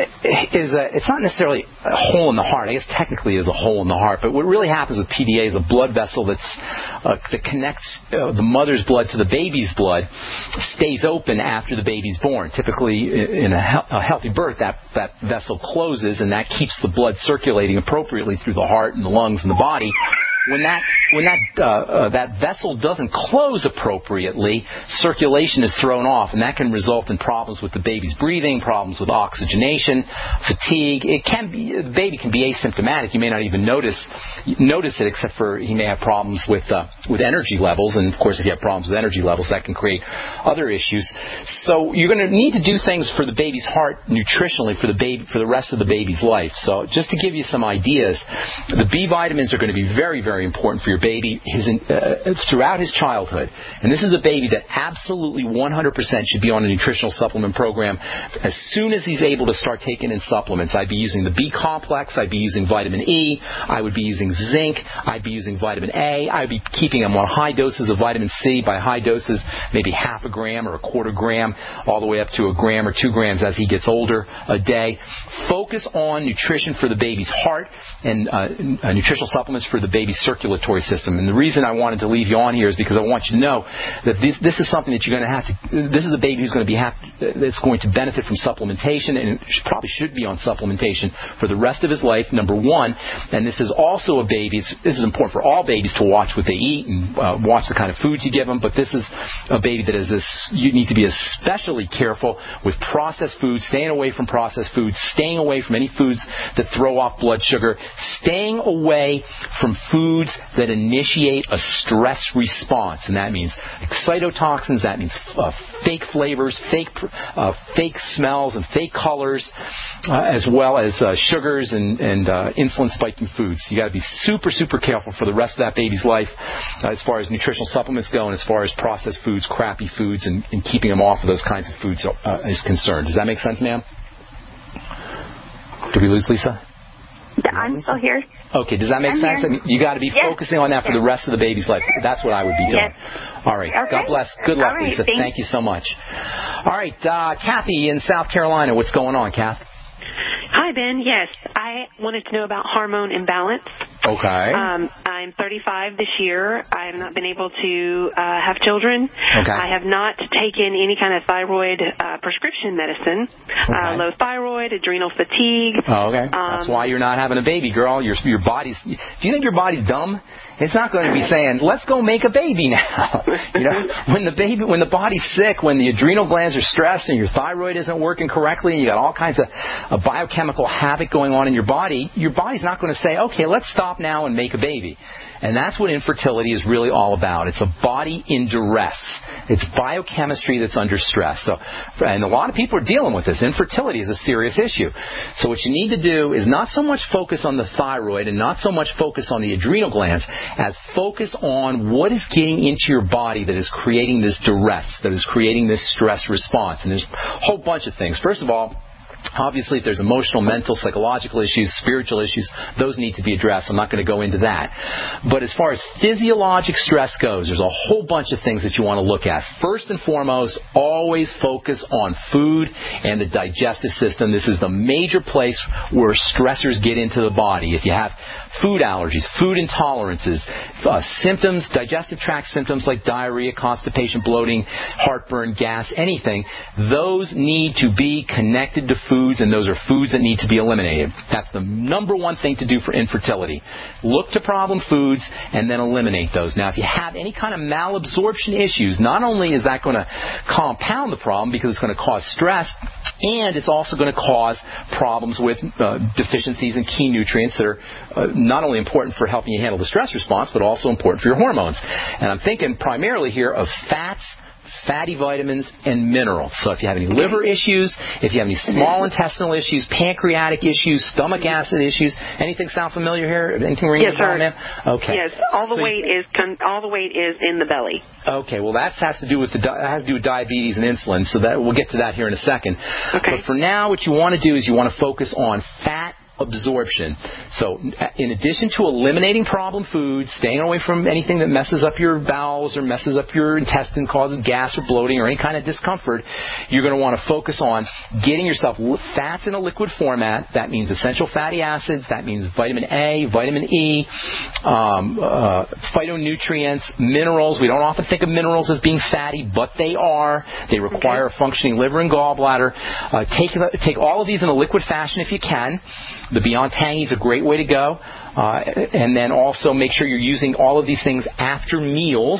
A is a, it's not necessarily a hole in the heart. I guess technically is a hole in the heart, but what really happens with P D A is a blood vessel that's uh, that connects uh, the mother's blood to the baby's blood stays open after the baby's born. Typically, in a, he- a healthy birth, that, that vessel closes, and that keeps the blood circulating appropriately through the heart and the lungs and the body. When that when that uh, uh, that vessel doesn't close appropriately, circulation is thrown off, and that can result in problems with the baby's breathing, problems with oxygenation, fatigue. It can be the baby can be asymptomatic. You may not even notice notice it, except for he may have problems with uh, with energy levels, and of course, if you have problems with energy levels, that can create other issues. So you're going to need to do things for the baby's heart nutritionally for the baby for the rest of the baby's life. So just to give you some ideas, the B vitamins are going to be very very Very important for your baby his, uh, throughout his childhood. And this is a baby that absolutely one hundred percent should be on a nutritional supplement program as soon as he's able to start taking in supplements. I'd be using the B complex. I'd be using vitamin E. I would be using zinc. I'd be using vitamin A. I'd be keeping him on high doses of vitamin C. By high doses, maybe half a gram or a quarter gram, all the way up to a gram or two grams as he gets older a day. Focus on nutrition for the baby's heart and uh, uh, nutritional supplements for the baby's circulatory system. And the reason I wanted to leave you on here is because I want you to know that this, this is something that you're going to have to, this is a baby who's going to be happy, that's going to benefit from supplementation, and should, probably should be on supplementation for the rest of his life, number one. And this is also a baby, it's, this is important for all babies to watch what they eat and uh, watch the kind of foods you give them, but this is a baby that is this, you need to be especially careful with processed foods, staying away from processed foods, staying away from any foods that throw off blood sugar, staying away from foods that initiate a stress response, and that means excitotoxins, that means uh, fake flavors, fake uh, fake smells, and fake colors, uh, as well as uh, sugars and, and uh, insulin-spiking foods. You got to be super, super careful for the rest of that baby's life uh, as far as nutritional supplements go, and as far as processed foods, crappy foods, and, and keeping them off of those kinds of foods uh, is concerned. Does that make sense, ma'am? Did we lose Lisa? Yeah, I'm still here. Okay, does that make I'm sense? here. I mean, you got to be yes. focusing on that for yes. the rest of the baby's life. That's what I would be doing. Yes. All right. Okay. God bless. Good luck, right, Lisa. thanks. Thank you so much. All right, uh, Kathy in South Carolina. What's going on, Kath? Hi, Ben. Yes, I wanted to know about hormone imbalance. Okay. Um, I'm thirty-five this year. I have not been able to uh, have children. Okay. I have not taken any kind of thyroid uh, prescription medicine. Okay. Uh, low thyroid, adrenal fatigue. Oh, okay. Um, That's why you're not having a baby, girl. Your your body's. Do you think your body's dumb? It's not going to be saying, "Let's go make a baby now." You know, when the baby, when the body's sick, when the adrenal glands are stressed, and your thyroid isn't working correctly, and you got all kinds of uh, biochemical havoc going on in your body, your body's not going to say, "Okay, let's stop now and make a baby." And that's what infertility is really all about. It's a body in duress. It's biochemistry that's under stress. So, and a lot of people are dealing with this. Infertility is a serious issue. So what you need to do is not so much focus on the thyroid and not so much focus on the adrenal glands as focus on what is getting into your body that is creating this duress, that is creating this stress response. And there's a whole bunch of things. First of all, obviously, if there's emotional, mental, psychological issues, spiritual issues, those need to be addressed. I'm not going to go into that. But as far as physiologic stress goes, there's a whole bunch of things that you want to look at. First and foremost, always focus on food and the digestive system. This is the major place where stressors get into the body. If you have food allergies, food intolerances, uh, symptoms, digestive tract symptoms like diarrhea, constipation, bloating, heartburn, gas, anything, those need to be connected to foods, and those are foods that need to be eliminated. That's the number one thing to do for infertility. Look to problem foods and then eliminate those. Now, if you have any kind of malabsorption issues, not only is that going to compound the problem because it's going to cause stress, and it's also going to cause problems with uh, deficiencies in key nutrients that are uh, not only important for helping you handle the stress response, but also important for your hormones. And I'm thinking primarily here of fats, fatty vitamins, and minerals. So if you have any liver issues, if you have any small intestinal issues, pancreatic issues, stomach acid issues, anything sound familiar here? Anything ringing yes, a bell, sir. ma'am? Okay. Yes, all the so, weight is con- all the weight is in the belly. Okay, well that has to do with the di- has to do with diabetes and insulin. So that we'll get to that here in a second. Okay. But for now, what you want to do is you want to focus on fat absorption. So in addition to eliminating problem foods, staying away from anything that messes up your bowels or messes up your intestine, causes gas or bloating or any kind of discomfort, you're going to want to focus on getting yourself fats in a liquid format. That means essential fatty acids. That means vitamin A, vitamin E, um, uh, phytonutrients, minerals. We don't often think of minerals as being fatty, but they are. They require okay. a functioning liver and gallbladder. Uh, take, take all of these in a liquid fashion if you can. The Beyond Tangy is a great way to go. Uh, and then also make sure you're using all of these things after meals.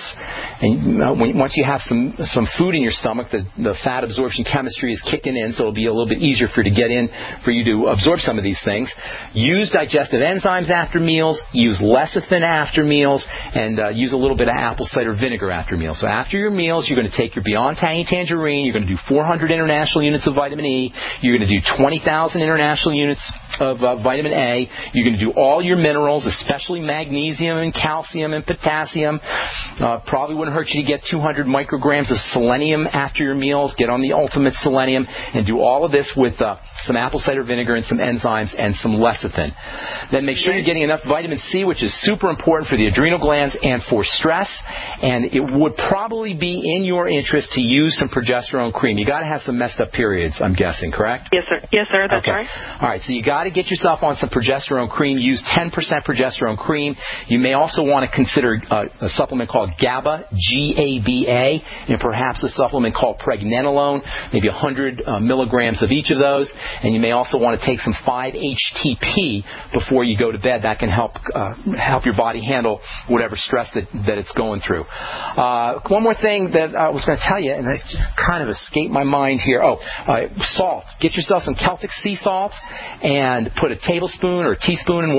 And uh, when, once you have some some food in your stomach, the, the fat absorption chemistry is kicking in, so it'll be a little bit easier for you to get in, for you to absorb some of these things. Use digestive enzymes after meals. Use lecithin after meals. And uh, use a little bit of apple cider vinegar after meals. So after your meals, you're going to take your Beyond Tangy Tangerine. You're going to do four hundred international units of vitamin E. You're going to do twenty thousand international units of uh, vitamin A. You're going to do all your minerals, especially magnesium and calcium and potassium. Uh, probably wouldn't hurt you to get two hundred micrograms of selenium after your meals. Get on the ultimate selenium and do all of this with uh, some apple cider vinegar and some enzymes and some lecithin. Then make sure you're getting enough vitamin C, which is super important for the adrenal glands and for stress. And it would probably be in your interest to use some progesterone cream. You got to have some messed up periods, I'm guessing, correct? Yes, sir. Yes, sir. That's okay. right. All right. So you got to get yourself on some progesterone cream. Use ten percent progesterone cream. You may also want to consider uh, a supplement called GABA, G A B A, and perhaps a supplement called pregnenolone, maybe one hundred uh, milligrams of each of those. And you may also want to take some five H T P before you go to bed. That can help uh, help your body handle whatever stress that, that it's going through. Uh, one more thing that I was going to tell you, and it just kind of escaped my mind here. Oh, uh, salt. Get yourself some Celtic sea salt and put a tablespoon or a teaspoon in water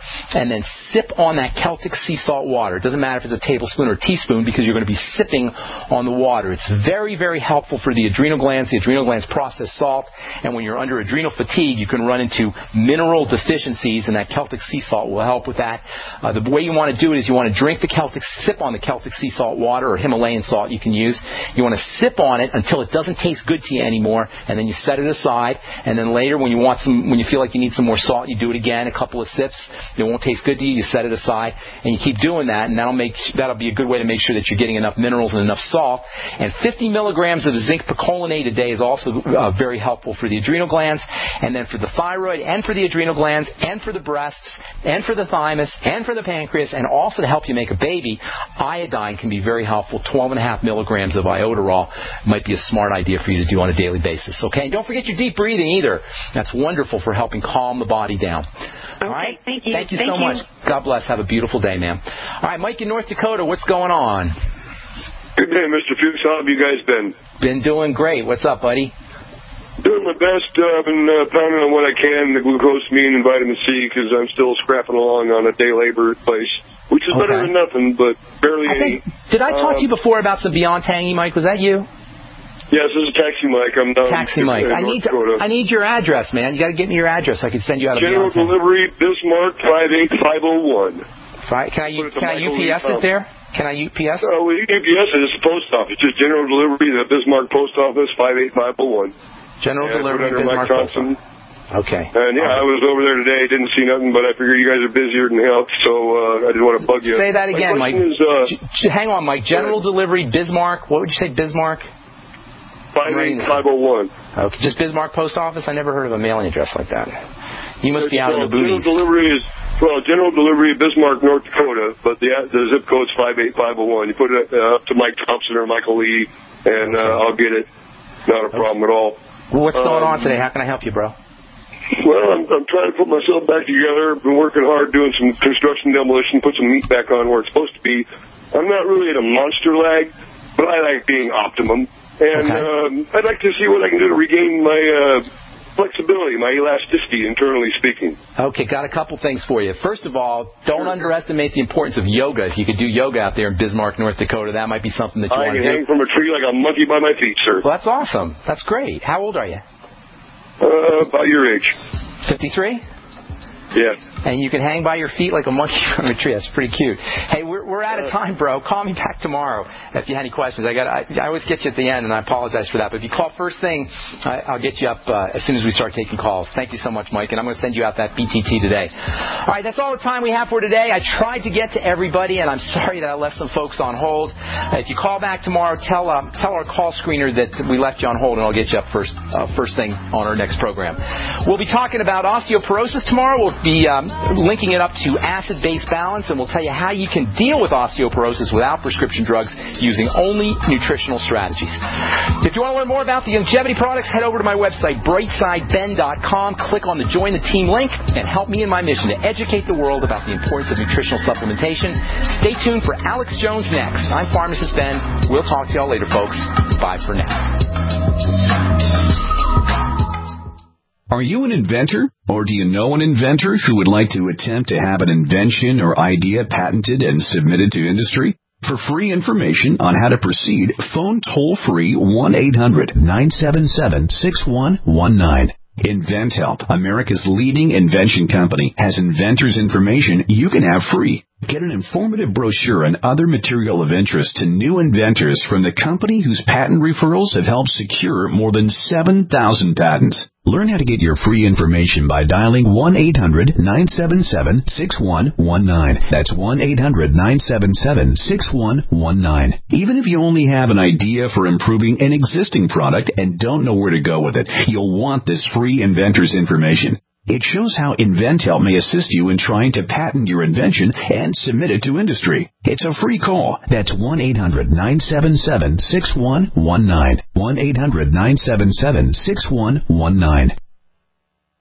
and then sip on that Celtic sea salt water. It doesn't matter if it's a tablespoon or a teaspoon because you're going to be sipping on the water. It's very, very helpful for the adrenal glands. The adrenal glands process salt, and when you're under adrenal fatigue, you can run into mineral deficiencies, and that Celtic sea salt will help with that. Uh, the way you want to do it is you want to drink the Celtic, sip on the Celtic sea salt water, or Himalayan salt you can use. You want to sip on it until it doesn't taste good to you anymore, and then you set it aside, and then later when you want some, when you feel like you need some more salt, you do it again, a couple of sips. It won't taste good to you, you set it aside, and you keep doing that, and that'll make, that'll be a good way to make sure that you're getting enough minerals and enough salt. And fifty milligrams of zinc picolinate a day is also uh, very helpful for the adrenal glands, and then for the thyroid, and for the adrenal glands, and for the breasts, and for the thymus, and for the pancreas, and also to help you make a baby, iodine can be very helpful. twelve and a half milligrams of iodoral might be a smart idea for you to do on a daily basis. Okay, and don't forget your deep breathing either. That's wonderful for helping calm the body down. Okay, all right? Thank you. Thank you thank so you. much. God bless. Have a beautiful day, ma'am. All right, Mike in North Dakota, what's going on? Good day, Mister Fuchs. How have you guys been? Been doing great. What's up, buddy? Doing my best. Uh, I've been uh, pounding on what I can, the glucosamine and vitamin C, because I'm still scrapping along on a day labor place, which is okay. Better than nothing, but barely I any. Think, did I talk um, to you before about some Beyond Tangy, Mike? Was that you? Yes, this is Taxi Mike. I'm down Taxi in, Mike. in I need to, I need your address, man. You got to get me your address. I can send you out a General Beyond Delivery, Bismarck, five eight five oh one. Right. Can I, can I U P S it there? Can I U P S? Uh, well, you can U P S it. It's the post office. Just General Delivery, the Bismarck Post Office, five eight five oh one. General and Delivery, Bismarck Post Office. Okay. And yeah, I was over there today. Didn't see nothing, but I figured you guys are busier than hell, so uh, I didn't want to bug you. Say that again, Mike. Is, uh, J- hang on, Mike. General Delivery, Bismarck. What would you say, Bismarck? five eight five oh one. Okay, just Bismarck Post Office? I never heard of a mailing address like that. You must be out well, in the booties. General Delivery is, well, General Delivery, Bismarck, North Dakota, but the the zip code's five eight five oh one. You put it uh, up to Mike Thompson or Michael Lee, and uh, I'll get it. Not a problem at all. Well, what's going um, on today? How can I help you, bro? Well, I'm, I'm trying to put myself back together. Been working hard doing some construction demolition, put some meat back on where it's supposed to be. I'm not really at a monster lag, but I like being optimum. And okay. um, I'd like to see what I can do to regain my uh, flexibility, my elasticity, internally speaking. Okay, got a couple things for you. First of all, don't sure. underestimate the importance of yoga. If you could do yoga out there in Bismarck, North Dakota, that might be something that you I want to do. I do. hang from a tree like a monkey by my feet, sir. Well, that's awesome. That's great. How old are you? Uh, about your age. fifty-three? Yeah. And you can hang by your feet like a monkey from a tree. That's pretty cute. Hey, we're we're out of time, bro. Call me back tomorrow if you have any questions. I got I, I always get you at the end, and I apologize for that. But if you call first thing, I, I'll get you up uh, as soon as we start taking calls. Thank you so much, Mike, and I'm going to send you out that B T T today. All right, that's all the time we have for today. I tried to get to everybody, and I'm sorry that I left some folks on hold. Uh, if you call back tomorrow, tell uh, tell our call screener that we left you on hold, and I'll get you up first uh, first thing on our next program. We'll be talking about osteoporosis tomorrow. We'll be um, linking it up to acid-base balance, and we'll tell you how you can deal with osteoporosis without prescription drugs using only nutritional strategies. If you want to learn more about the longevity products, head over to my website, brightside ben dot com. Click on the Join the Team link and help me in my mission to educate the world about the importance of nutritional supplementation. Stay tuned for Alex Jones next. I'm Pharmacist Ben. We'll talk to y'all later, folks. Bye for now. Are you an inventor? Or do you know an inventor who would like to attempt to have an invention or idea patented and submitted to industry? For free information on how to proceed, phone toll-free one eight hundred nine seven seven six one one nine. InventHelp, America's leading invention company, has inventors' information you can have free. Get an informative brochure and other material of interest to new inventors from the company whose patent referrals have helped secure more than seven thousand patents. Learn how to get your free information by dialing one eight hundred nine seven seven six one one nine. That's one eight hundred nine seven seven six one one nine. Even if you only have an idea for improving an existing product and don't know where to go with it, you'll want this free inventor's information. It shows how InventHelp may assist you in trying to patent your invention and submit it to industry. It's a free call. That's one eight hundred nine seven seven six one one nine. one eight hundred nine seven seven six one one nine.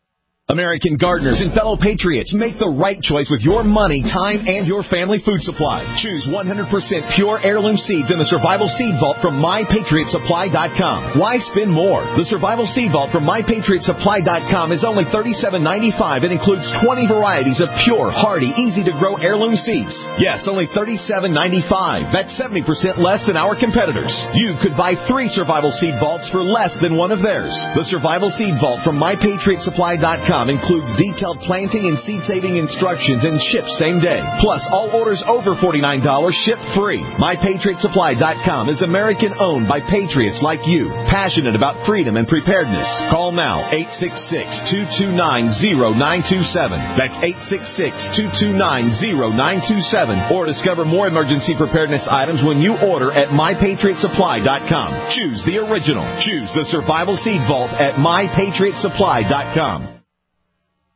American gardeners and fellow patriots, make the right choice with your money, time, and your family food supply. Choose one hundred percent pure heirloom seeds in the Survival Seed Vault from my patriot supply dot com. Why spend more? The Survival Seed Vault from my patriot supply dot com is only thirty-seven ninety-five and includes twenty varieties of pure, hardy, easy-to-grow heirloom seeds. Yes, only thirty-seven ninety-five. That's seventy percent less than our competitors. You could buy three Survival Seed Vaults for less than one of theirs. The Survival Seed Vault from my patriot supply dot com includes detailed planting and seed-saving instructions and ships same day. Plus, all orders over forty-nine dollars ship free. my patriot supply dot com is American-owned by patriots like you, passionate about freedom and preparedness. Call now, eight six six, two two nine, zero nine two seven. That's eight six six, two two nine, zero nine two seven. Or discover more emergency preparedness items when you order at my patriot supply dot com. Choose the original. Choose the Survival Seed Vault at my patriot supply dot com.